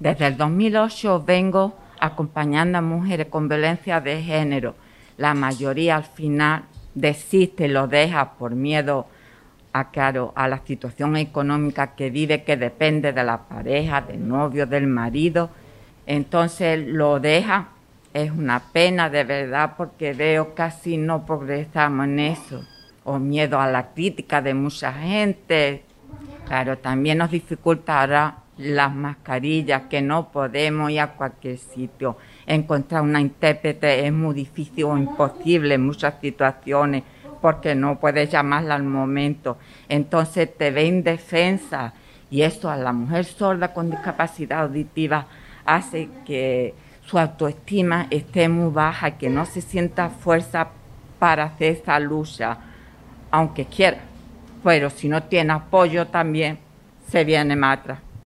Desde el 2008 vengo acompañando a mujeres con violencia de género. La mayoría al final desiste y lo deja por miedo a la situación económica que vive, que depende de la pareja, del novio, del marido. Entonces lo deja. Es una pena de verdad porque veo casi no progresamos en eso. O miedo a la crítica de mucha gente. Claro, también nos dificultará las mascarillas, que no podemos ir a cualquier sitio. Encontrar una intérprete es muy difícil o imposible en muchas situaciones porque no puedes llamarla al momento. Entonces te ve indefensa y eso a la mujer sorda con discapacidad auditiva hace que su autoestima esté muy baja, que no se sienta fuerza para hacer esa lucha, aunque quiera. Pero si no tiene apoyo también se viene más atrás.